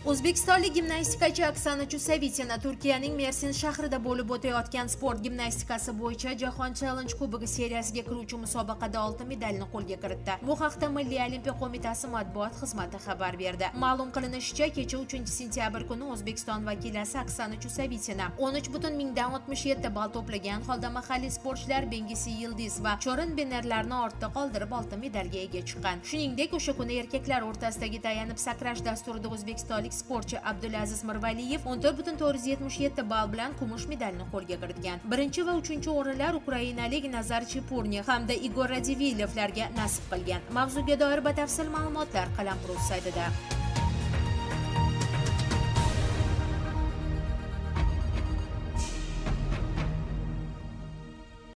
O'zbekistonlik gimnastikachi Oksana Chusovitina Turkiyaning Mersin shahrida bo'lib o'tayotgan sport gimnastikasi bo'yicha Jahon Challenge Kubogi seriyasiga kiruvchi musobaqada oltin medalni qo'lga kiritdi. Bu haqda Milliy olimpiya qo'mitasi matbuot xizmati xabar berdi. Ma'lum qilinishicha, kecha 3-sentyabr kuni O'zbekiston vakilasi Oksana Chusovitina 13,67 ball to'plagan holda mahalliy sportchilar Bengisi Yildiz va Chorin Benerlarni ortda qoldirib oltin medalga ega chiqqan. Shuningdek, o'sha kuni erkaklar o'rtasidagi tayanib sakrash dasturida o'zbekistonlik sportchi Abdulaziz Mirvaliyev 14,477 ball bilan kumush medalni qo'lga kiritgan. Birinchi va uchinchi o'rinlar ukrainalik Nazar Chepurni hamda Igor Radivilevlarga nasib qilgan. Mavzuga doir batafsil ma'lumotlar Qalampros saytida.